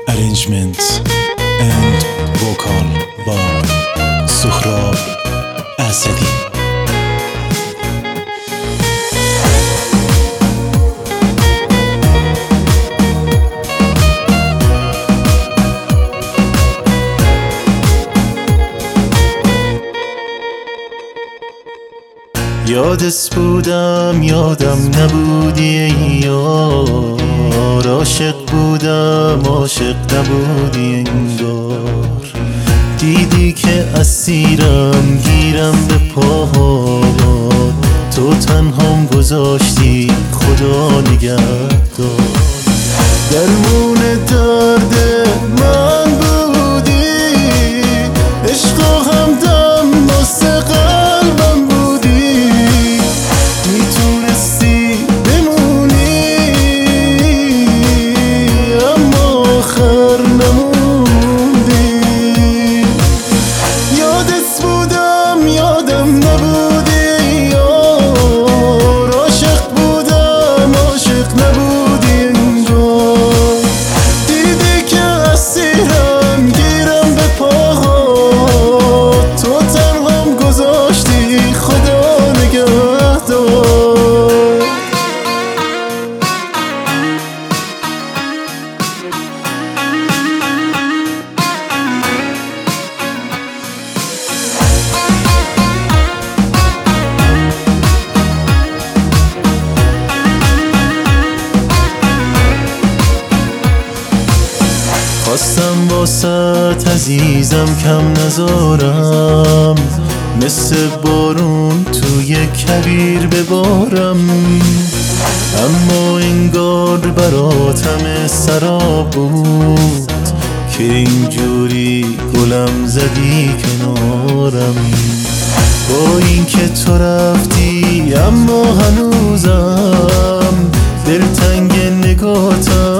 Arrangement and vocal by Sohrab Asadi. یادت بودم یادم نبودی ای یار، عاشق بودم عاشق نبودی انگار. دیدی که اسیرم گیرم به پاهات، تو تنهام گذاشتی خدا نگهدار. درمون درد من بودی، عشق و همدم واسه قلبم بودی. میتونستی بمونی اما آخر نموندی. یادت بودم یادم نبودی یار، عاشق بودم عاشق نبودی انگار. دیدی که اسیرم گیرم به پاهات، تو تنهام گذاشتی خدا نگهدار. خواستم واسط عزیزم کم نذارم، مثل بارون توی کویر ببارم. اما انگار برات همه سراب بود که اینجوری گلم زدی کنارم. با این که تو رفتی اما هنوزم دلتنگ نگاتم.